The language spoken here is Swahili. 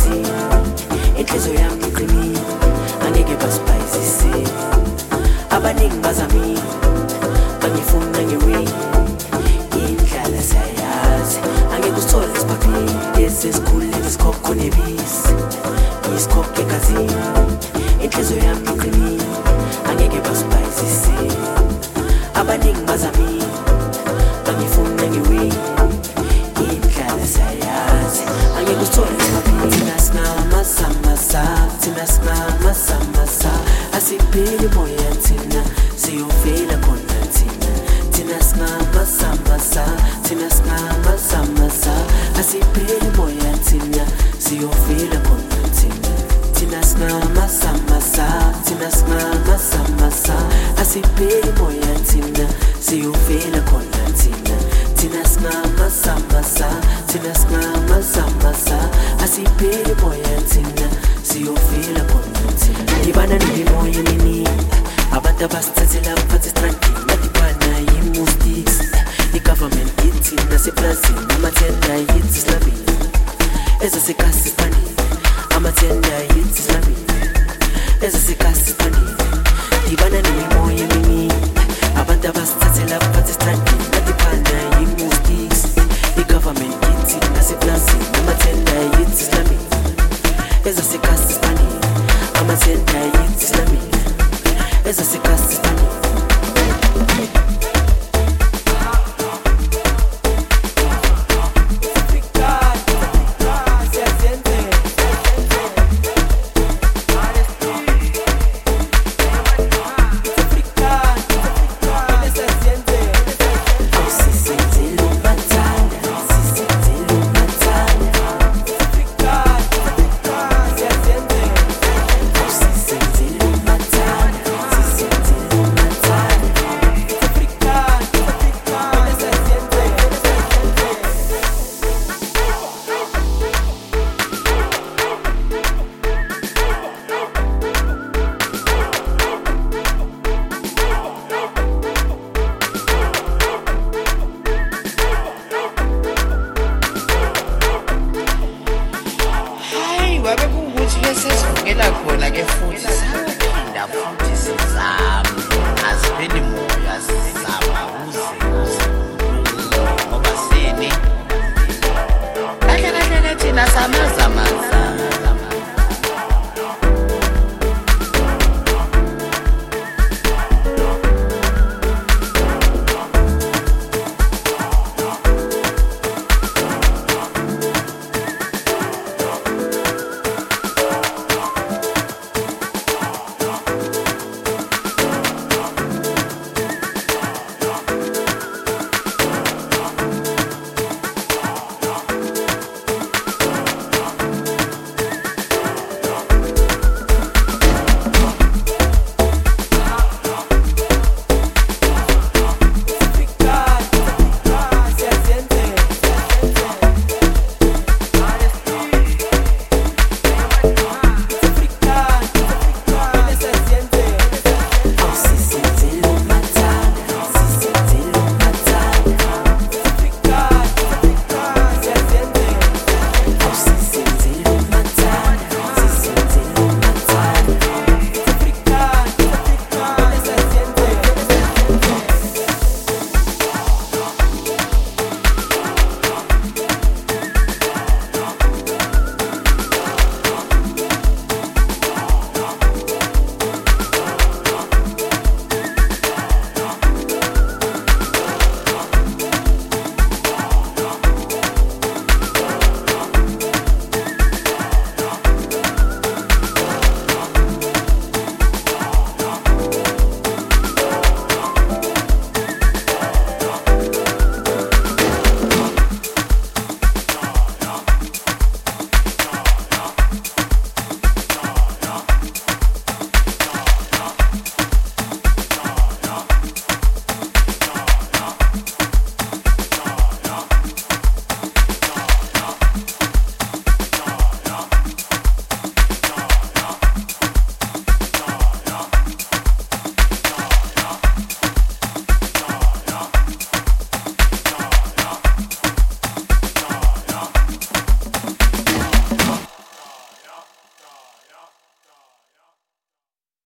egazini inhliziyo yami iqinile angeke basibhayizise abaningi bazamile bangifuna ngiwini indlala siyayazi angeke usithole isiphaphile esesikhulile isikhokho nebisi isikhokho egazini inhliziyo yami iqinile angeke basibhayizise abaningi bazamile bangifuna ngiwini indlala siyayazi angeke usithole isiphaphile thina sinamasamasa asibheli moya thina siyovela khona thina sinamasamasa asibheli moya thina siyovela khona thina sinamasamasa asibheli moya thina siyovela khona thina sinamasamasa asibheli moya thina siyovela khona ngibana nemimoya eminingi abantu abasithathela phansi estrandini badibana yi-mystics i-government yithi naseplazini amathenda yithi islamini ezasekhasi sifanele amathenda yithi islamini ezasekhasi sifanele ngibana nemimoya eminingi abantu abasithathela phansi estrandini badibana yi-mystics i-government yithi naseplazini amathenda yithi islamini ezasekhasi sifanele amathenda yithi islamini ezasekhasi sifanele Sama